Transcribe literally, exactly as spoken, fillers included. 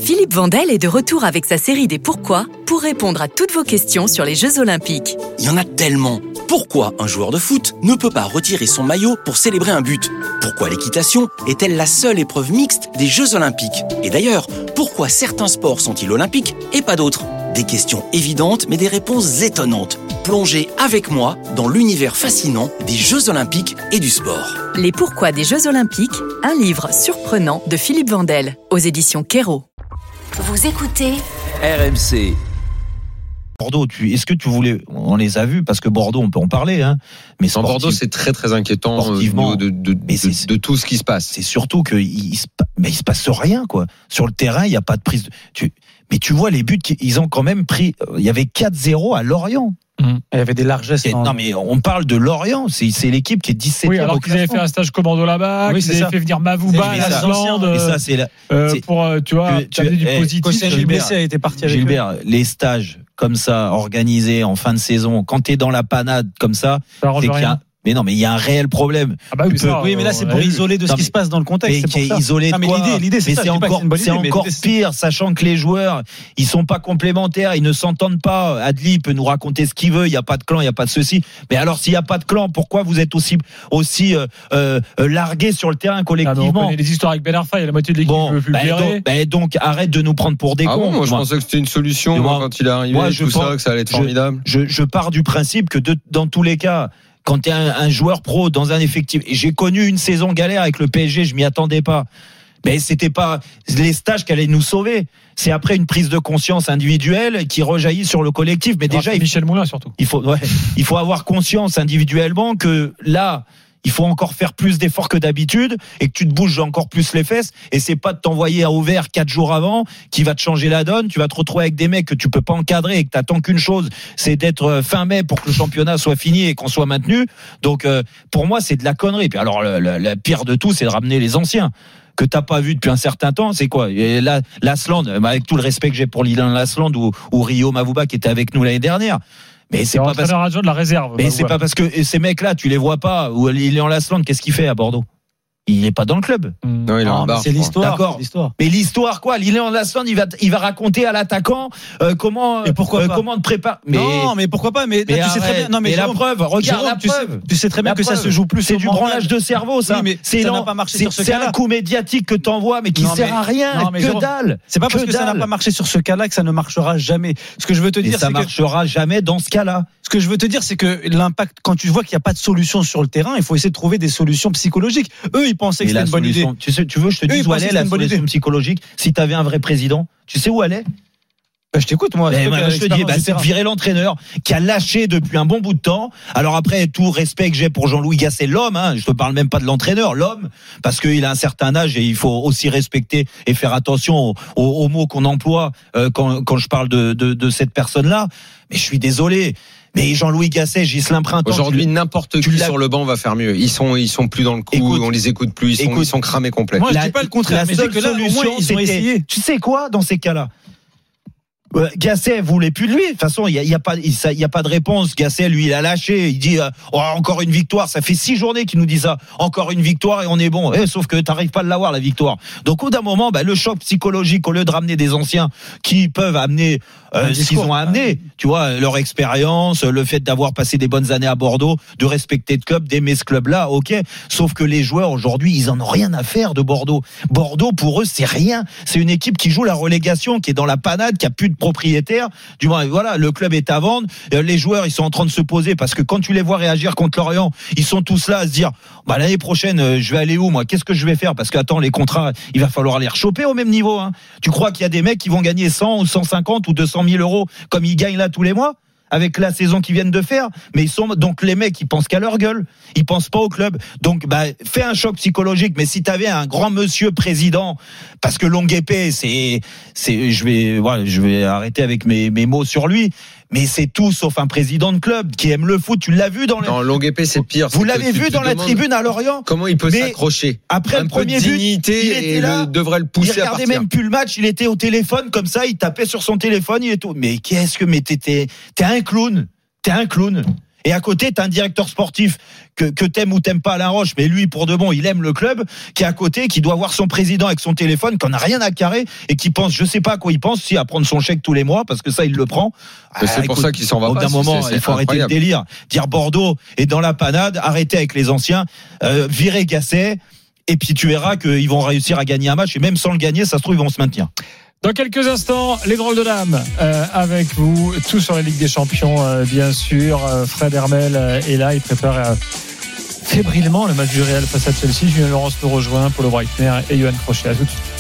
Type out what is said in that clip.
Philippe Vandel est de retour avec sa série des Pourquoi pour répondre à toutes vos questions sur les Jeux Olympiques. Il y en a tellement. Pourquoi un joueur de foot ne peut pas retirer son maillot pour célébrer un but ? Pourquoi l'équitation est-elle la seule épreuve mixte des Jeux Olympiques ? Et d'ailleurs, pourquoi certains sports sont-ils olympiques et pas d'autres ? Des questions évidentes mais des réponses étonnantes. Plongez avec moi dans l'univers fascinant des Jeux Olympiques et du sport. Les Pourquoi des Jeux Olympiques, un livre surprenant de Philippe Vandel, aux éditions Kero. Vous écoutez R M C. Bordeaux, tu, est-ce que tu voulais, on les a vus parce que Bordeaux, on peut en parler, hein. Mais en Bordeaux, c'est très très inquiétant au niveau de, de, de, de, de tout ce qui se passe. C'est surtout que il, se, mais il se passe rien, quoi. Sur le terrain, il y a pas de prise. De, tu, mais tu vois les buts qu'ils ont quand même pris. Il y avait quatre zéro à Lorient. Mmh. Il y avait des largesses. Et, non, mais on parle de Lorient. C'est, c'est l'équipe qui est dix-septième. Oui, alors qu'ils avaient fait un stage commando là-bas, oui, qu'ils avaient fait venir Mavouba à l'Islande. Et ça, c'est la, euh, c'est, pour, tu vois, tu, tu, du eh, positif. Gilbert a été parti avec Gilbert, eux. Les stages comme ça, organisés en fin de saison, quand t'es dans la panade comme ça, ça c'est qu'il y a, mais non, mais il y a un réel problème. Ah bah oui, ça, peux, oui mais là c'est pour euh, isoler de ce non, qui se passe dans le contexte. Mais c'est pour ça. Isolé de non, quoi mais l'idée, l'idée c'est, mais ça, c'est encore, c'est, c'est idée, encore pire, sachant que les joueurs, ils sont pas complémentaires, ils ne s'entendent pas. Adli peut nous raconter ce qu'il veut. Il y a pas de clan, il y a pas de ceci. Mais alors, s'il y a pas de clan, pourquoi vous êtes aussi aussi euh, euh, largués sur le terrain collectivement? Ah, on connaît les histoires avec Ben Arfa, il y a la moitié de l'équipe bon, qui veut plus bah, le donc, bah, donc arrête de nous prendre pour des ah cons. Bon, moi, je moi. pensais que c'était une solution moi, quand il est arrivé. Moi, je tout pense, ça, que ça allait être formidable. Je, je, je pars du principe que de, dans tous les cas, quand tu es un, un joueur pro dans un effectif, et j'ai connu une saison galère avec le P S G, je m'y attendais pas. Mais c'était pas les stages qui allaient nous sauver. C'est après une prise de conscience individuelle qui rejaillit sur le collectif. Mais déjà, Michel Moulin surtout. Il faut, ouais, il faut avoir conscience individuellement que là, il faut encore faire plus d'efforts que d'habitude et que tu te bouges encore plus les fesses. Et c'est pas de t'envoyer à Auvers quatre jours avant qui va te changer la donne. Tu vas te retrouver avec des mecs que tu peux pas encadrer et que t'attends qu'une chose, c'est d'être fin mai pour que le championnat soit fini et qu'on soit maintenu. Donc, euh, pour moi, c'est de la connerie. Puis alors, le, le, le pire de tout, c'est de ramener les anciens que t'as pas vu depuis un certain temps. C'est quoi? Et là, l'Asland, avec tout le respect que j'ai pour Lilian Lasland ou, ou Rio Mavouba qui était avec nous l'année dernière. Mais c'est, c'est pas parce que de la réserve. Mais c'est ouais. pas parce que ces mecs-là, tu les vois pas. Ou Lilian Lasland, qu'est-ce qu'il fait à Bordeaux? Il est pas dans le club. Mmh. Non, il est non, en barre, c'est l'histoire. D'accord. C'est l'histoire. Mais l'histoire quoi? Lilian Lasland, il va, il va raconter à l'attaquant euh, comment, et pourquoi euh, pas comment te préparer. Mais non, mais pourquoi pas? Mais, mais là, tu arrête, sais très bien. Non, mais, mais Jérôme, la preuve, regarde Jérôme, la tu preuve. Sais, tu sais très bien la que preuve. ça se joue plus. C'est du branlage de cerveau, ça. Oui, mais c'est ça non, n'a pas marché c'est, sur ce c'est cas-là. C'est un coup médiatique que t'envoies, mais qui non, sert mais, à rien. Non, mais que Jérôme, dalle. C'est pas parce que que ça n'a pas marché sur ce cas-là que ça ne marchera jamais. Ce que je veux te dire, ça marchera jamais dans ce cas-là. Ce que je veux te dire, c'est que l'impact, quand tu vois qu'il n'y a pas de solution sur le terrain, il faut essayer de trouver des solutions psychologiques. Eux, ils pensaient que c'était une bonne idée. Tu sais, tu veux, je te dis où elle est la solution psychologique. Si tu avais un vrai président, tu sais où elle est? Bah, je t'écoute, moi. Eh ben, je te dis, bah, c'est de virer l'entraîneur qui a lâché depuis un bon bout de temps. Alors après, tout respect que j'ai pour Jean-Louis Gasset, l'homme, hein, je te parle même pas de l'entraîneur, l'homme, parce qu'il a un certain âge et il faut aussi respecter et faire attention aux, aux, aux mots qu'on emploie euh, quand, quand je parle de, de, de cette personne-là. Mais je suis désolé. Mais Jean-Louis Gasset, Ghislain Printemps. Aujourd'hui, n'importe qui sur le banc va faire mieux. Ils sont, ils sont plus dans le coup, écoute, on les écoute plus, ils sont, écoute, ils sont cramés complètement. Moi, je dis pas le contraire, mais la seule que là, solution, au moins, ils ont essayé. Tu sais quoi, dans ces cas-là? Gasset voulait plus de lui. De toute façon, il y a, y a pas, il y a pas de réponse. Gasset, lui, il a lâché. Il dit, euh, oh, encore une victoire. Ça fait six journées qu'il nous dit ça. Encore une victoire et on est bon. Eh, sauf que t'arrives pas à l'avoir, la victoire. Donc, au d'un moment, bah, le choc psychologique, au lieu de ramener des anciens qui peuvent amener euh, ce qu'ils ont amené, tu vois, leur expérience, le fait d'avoir passé des bonnes années à Bordeaux, de respecter le club, d'aimer ce club-là, ok. Sauf que les joueurs aujourd'hui, ils en ont rien à faire de Bordeaux. Bordeaux, pour eux, c'est rien. C'est une équipe qui joue la relégation, qui est dans la panade, qui a plus de propriétaire, du moins voilà, le club est à vendre, les joueurs ils sont en train de se poser parce que quand tu les vois réagir contre Lorient, ils sont tous là à se dire bah l'année prochaine je vais aller où moi, qu'est-ce que je vais faire, parce que attends, les contrats il va falloir les rechoper au même niveau, hein. Tu crois qu'il y a des mecs qui vont gagner cent ou cent cinquante ou deux cent mille euros comme ils gagnent là tous les mois avec la saison qu'ils viennent de faire? Mais ils sont donc les mecs, ils pensent qu'à leur gueule, ils pensent pas au club. Donc bah fais un choc psychologique. Mais si t'avais un grand monsieur président, parce que Longuepé, c'est c'est je vais voilà, je vais arrêter avec mes mes mots sur lui. Mais c'est tout sauf un président de club qui aime le foot. Tu l'as vu dans le. Non, Longuepé, c'est pire. Vous l'avez vu dans la tribune à Lorient. Comment il peut s'accrocher? Après un le peu premier de but, dignité, il était et là. Le, devrait le pousser il à partir. Il regardait même plus le match. Il était au téléphone comme ça. Il tapait sur son téléphone. Il est tout. Mais qu'est-ce que mais t'es t'es, t'es un clown. T'es un clown. Et à côté, t'as un directeur sportif que, que t'aimes ou t'aimes pas, Alain Roche, mais lui, pour de bon, il aime le club, qui est à côté, qui doit voir son président avec son téléphone, qui en a rien à carrer, et qui pense, je sais pas à quoi il pense, si à prendre son chèque tous les mois, parce que ça, il le prend. Mais c'est ah, pour écoute, ça qu'il s'en va au pas. Au d'un moment, c'est, c'est il faut incroyable. Arrêter le délire. Dire Bordeaux est dans la panade, arrêter avec les anciens, euh, virer Gasset, et puis tu verras qu'ils vont réussir à gagner un match, et même sans le gagner, ça se trouve, ils vont se maintenir. Dans quelques instants, les drôles de dames euh, avec vous, tout sur la Ligue des Champions, euh, bien sûr. Euh, Fred Hermel euh, est là, il prépare euh, fébrilement le match du Real face à Chelsea. Julien Laurence nous rejoint, Paulo Breitner et Johan Crochet. À tout de suite.